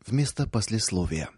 Вместо послесловия.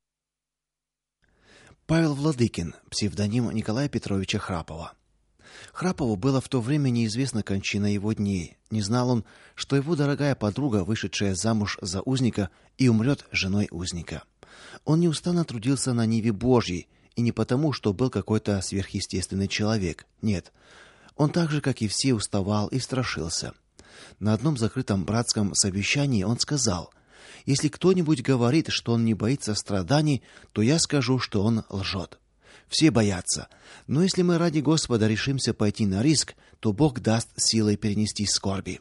Павел Владыкин, псевдоним Николая Петровича Храпова. Храпову было в то время неизвестна кончина его дней. Не знал он, что его дорогая подруга, вышедшая замуж за узника, и умрет женой узника. Он неустанно трудился на ниве Божьей, и не потому, что был какой-то сверхъестественный человек. Нет. Он так же, как и все, уставал и страшился. На одном закрытом братском совещании он сказал: если кто-нибудь говорит, что он не боится страданий, то я скажу, что он лжет. Все боятся, но если мы ради Господа решимся пойти на риск, то Бог даст силой перенести скорби.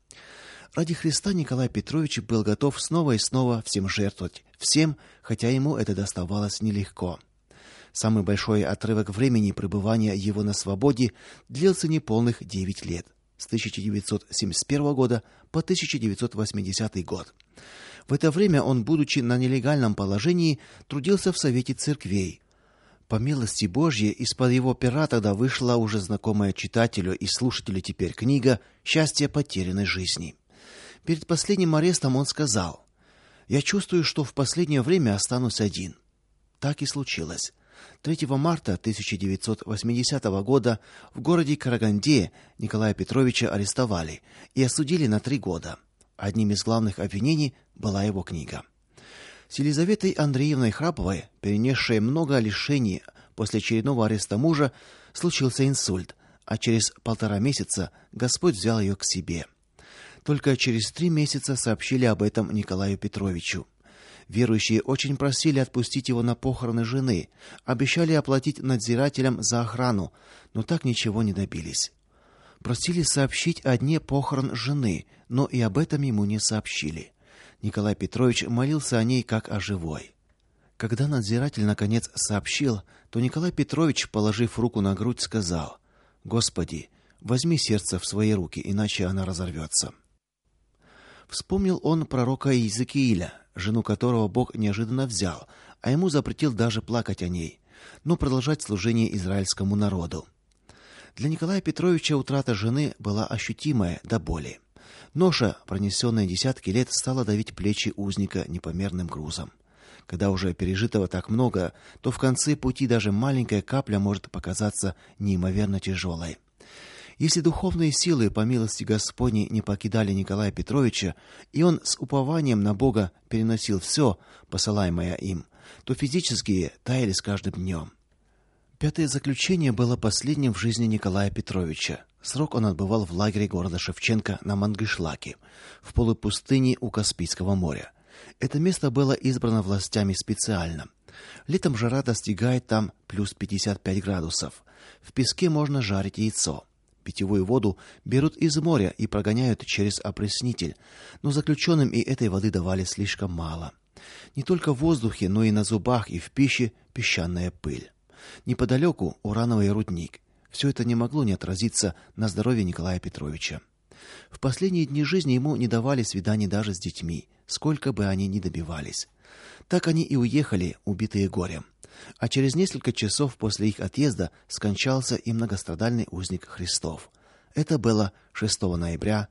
Ради Христа Николай Петрович был готов снова и снова всем жертвовать, всем, хотя ему это доставалось нелегко. Самый большой отрывок времени пребывания его на свободе длился неполных 9 лет, с 1971 года по 1980 год. В это время он, будучи на нелегальном положении, трудился в Совете церквей. По милости Божьей, из-под его пера тогда вышла уже знакомая читателю и слушателю теперь книга «Счастье потерянной жизни». Перед последним арестом он сказал: «Я чувствую, что в последнее время останусь один». Так и случилось. 3 марта 1980 года в городе Караганде Николая Петровича арестовали и осудили на 3 года. Одним из главных обвинений была его книга. С Елизаветой Андреевной Храповой, перенесшей много лишений после очередного ареста мужа, случился инсульт, а через 1,5 месяца Господь взял ее к себе. Только через 3 месяца сообщили об этом Николаю Петровичу. Верующие очень просили отпустить его на похороны жены, обещали оплатить надзирателям за охрану, но так ничего не добились. Просили сообщить о дне похорон жены, но и об этом ему не сообщили. Николай Петрович молился о ней как о живой. Когда надзиратель наконец сообщил, то Николай Петрович, положив руку на грудь, сказал: «Господи, возьми сердце в свои руки, иначе она разорвется». Вспомнил он пророка Иезекииля, жену которого Бог неожиданно взял, а ему запретил даже плакать о ней, но продолжать служение израильскому народу. Для Николая Петровича утрата жены была ощутимая до боли. Ноша, пронесенная десятки лет, стала давить плечи узника непомерным грузом. Когда уже пережитого так много, то в конце пути даже маленькая капля может показаться неимоверно тяжелой. Если духовные силы, по милости Господней, не покидали Николая Петровича, и он с упованием на Бога переносил все, посылаемое им, то физические таяли с каждым днем. 5-е заключение было последним в жизни Николая Петровича. Срок он отбывал в лагере города Шевченко на Мангышлаке, в полупустыне у Каспийского моря. Это место было избрано властями специально. Летом жара достигает там плюс 55 градусов. В песке можно жарить яйцо. Питьевую воду берут из моря и прогоняют через опреснитель, но заключенным и этой воды давали слишком мало. Не только в воздухе, но и на зубах и в пище песчаная пыль. Неподалеку урановый рудник. Все это не могло не отразиться на здоровье Николая Петровича. В последние дни жизни ему не давали свиданий даже с детьми, сколько бы они ни добивались. Так они и уехали, убитые горем. А через несколько часов после их отъезда скончался и многострадальный узник Христов. Это было 6 ноября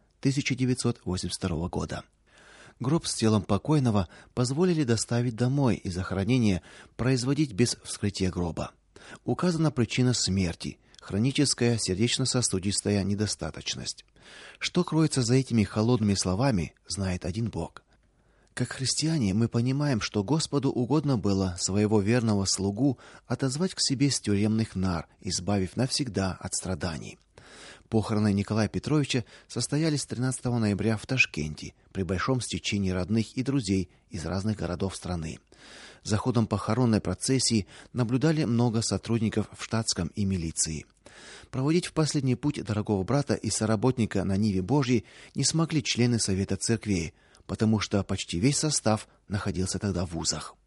1982 года. Гроб с телом покойного позволили доставить домой и захоронение производить без вскрытия гроба. Указана причина смерти – хроническая сердечно-сосудистая недостаточность. Что кроется за этими холодными словами, знает один Бог. Как христиане мы понимаем, что Господу угодно было своего верного слугу отозвать к себе с тюремных нар, избавив навсегда от страданий. Похороны Николая Петровича состоялись 13 ноября в Ташкенте при большом стечении родных и друзей из разных городов страны. За ходом похоронной процессии наблюдали много сотрудников в штатском и милиции. Проводить в последний путь дорогого брата и соработника на ниве Божьей не смогли члены Совета церквей, потому что почти весь состав находился тогда в вузах.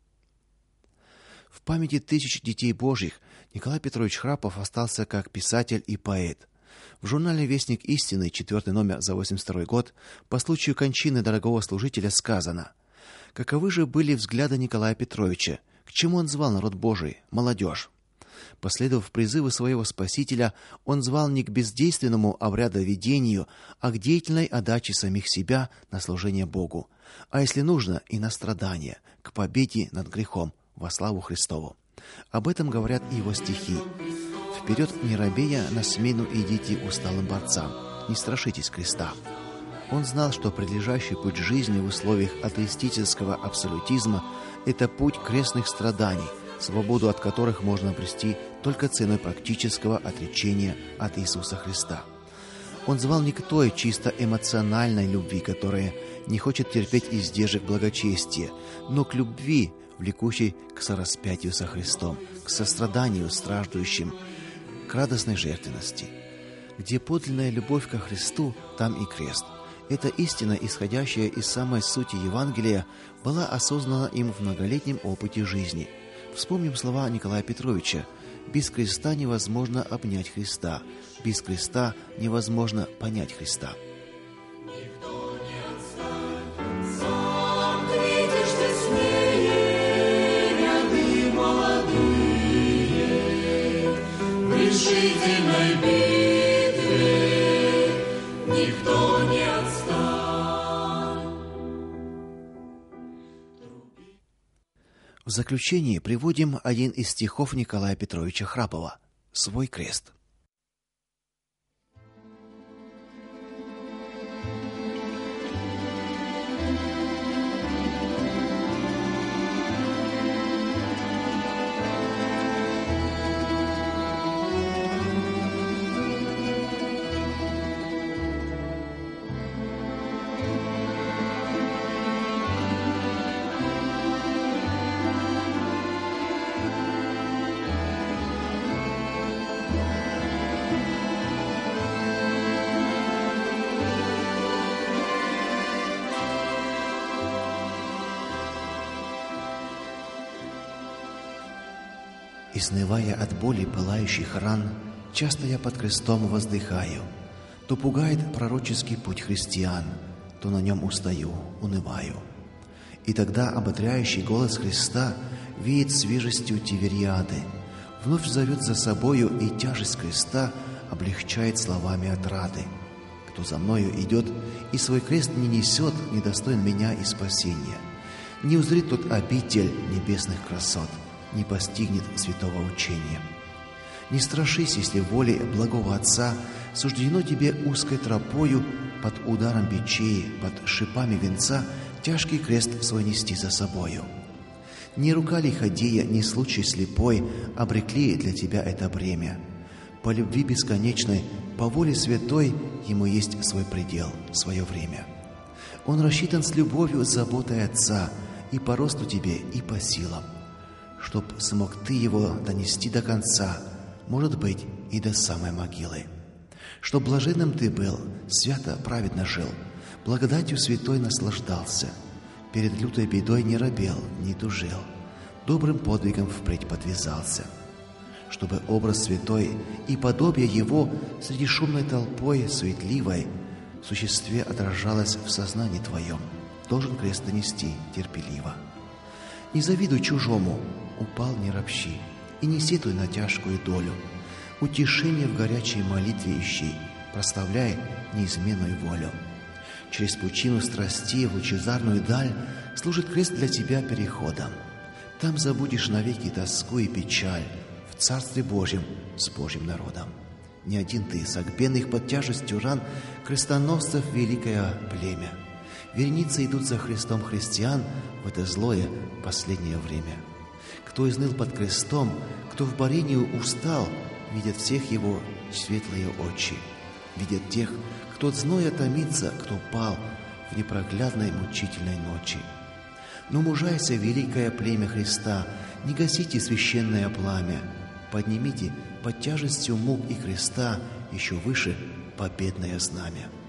В памяти тысяч детей Божьих Николай Петрович Храпов остался как писатель и поэт. В журнале «Вестник истины», 4-й номер за 82 год, по случаю кончины дорогого служителя сказано: «Каковы же были взгляды Николая Петровича? К чему он звал народ Божий, молодежь? Последовав призыву своего Спасителя, он звал не к бездейственному обрядоведению, а к деятельной отдаче самих себя на служение Богу, а если нужно, и на страдания, к победе над грехом во славу Христову. Об этом говорят и его стихи. «Вперед, не робея, на смену идите усталым борцам, не страшитесь креста». Он знал, что предлежащий путь жизни в условиях атеистического абсолютизма – это путь крестных страданий, свободу от которых можно обрести только ценой практического отречения от Иисуса Христа. Он звал не к той чисто эмоциональной любви, которая не хочет терпеть издержек благочестия, но к любви, влекущей к сораспятию со Христом, к состраданию страждущим, к радостной жертвенности. Где подлинная любовь ко Христу, там и крест. Эта истина, исходящая из самой сути Евангелия, была осознана им в многолетнем опыте жизни. Вспомним слова Николая Петровича: «Без креста невозможно обнять Христа, без креста невозможно понять Христа». Решительной битве никто не отстань. В заключение приводим один из стихов Николая Петровича Храпова «Свой крест». Изнывая от боли пылающих ран, часто я под крестом воздыхаю. То пугает пророческий путь христиан, то на нем устаю, унываю. И тогда ободряющий голос Христа веет свежестью Тивериады, вновь зовет за собою, и тяжесть креста облегчает словами отрады. Кто за мною идет и свой крест не несет, недостоин меня и спасения. Не узрит тот обитель небесных красот, не постигнет святого учения. Не страшись, если волей благого Отца суждено тебе узкой тропою под ударом бичей, под шипами венца тяжкий крест свой нести за собою. Не рука лиходея, ни случай слепой обрекли для тебя это бремя. По любви бесконечной, по воле святой ему есть свой предел, свое время. Он рассчитан с любовью, с заботой Отца, и по росту тебе, и по силам, чтоб смог ты его донести до конца, может быть, и до самой могилы. Чтоб блаженным ты был, свято, праведно жил, благодатью святой наслаждался, перед лютой бедой не робел, не тужил, добрым подвигом впредь подвязался. Чтобы образ святой и подобие его среди шумной толпой суетливой в существе отражалось в сознании твоем, должен крест нести терпеливо. Не завидуй чужому, упал не ропщи, и не сетуй на тяжкую долю. Утешение в горячей молитве ищи, прославляй неизменную волю. Через пучину страстей в лучезарную даль служит крест для тебя переходом. Там забудешь навеки тоску и печаль в Царстве Божьем с Божьим народом. Не один ты, согбенных под тяжестью ран крестоносцев великое племя. Вереницы идут за Христом христиан в это злое последнее время. Кто изныл под крестом, кто в борении устал, видят всех его светлые очи. Видят тех, кто от зноя томится, кто пал в непроглядной мучительной ночи. Но мужайся, великое племя Христа, не гасите священное пламя, поднимите под тяжестью мук и креста еще выше победное знамя.